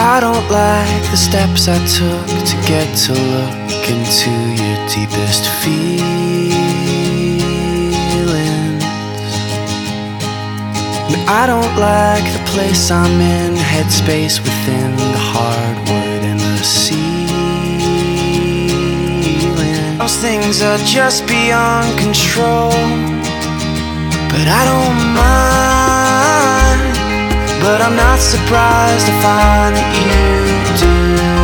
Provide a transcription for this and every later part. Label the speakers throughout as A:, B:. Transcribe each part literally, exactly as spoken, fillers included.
A: I don't like the steps I took to get to look into your deepest feelings. And I don't like the place I'm in, headspace within the hardwood and the ceiling. Those things are just beyond control, but I don't mind. But I'm not surprised to find that you do.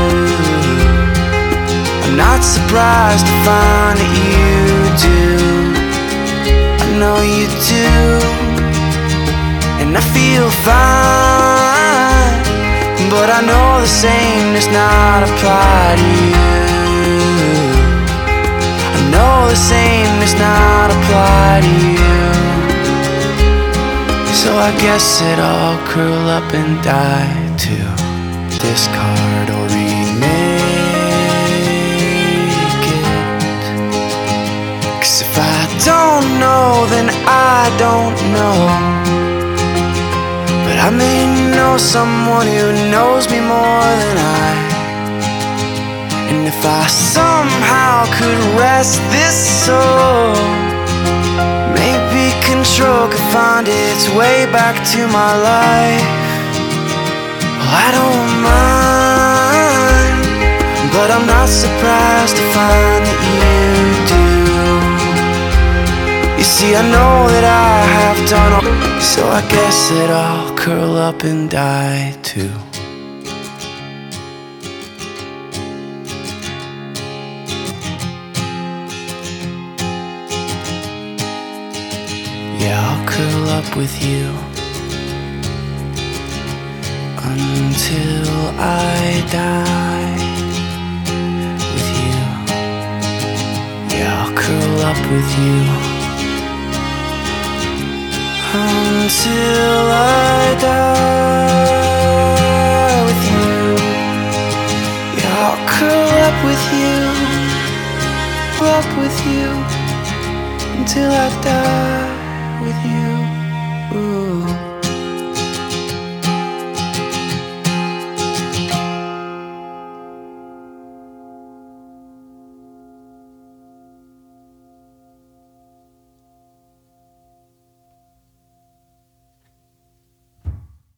A: I'm not surprised to find that you do. I know you do, and I feel fine. But I know the same does not apply to you. I know the same does not apply to you. So I guess that I'll curl up and die to discard or remake it. 'Cause if I don't know, then I don't know. But I may know someone who knows me more than I. And if I somehow could rest this soul, maybe control could find its way back to my life. Well, I don't mind, but I'm not surprised to find that you do. You see, I know that I have done all, so I guess that I'll curl up and die too. Yeah, I'll curl up with you until I die with you. Yeah, I'll curl up with you until I die with you. Yeah, I'll curl up with you, up with you until I die with you.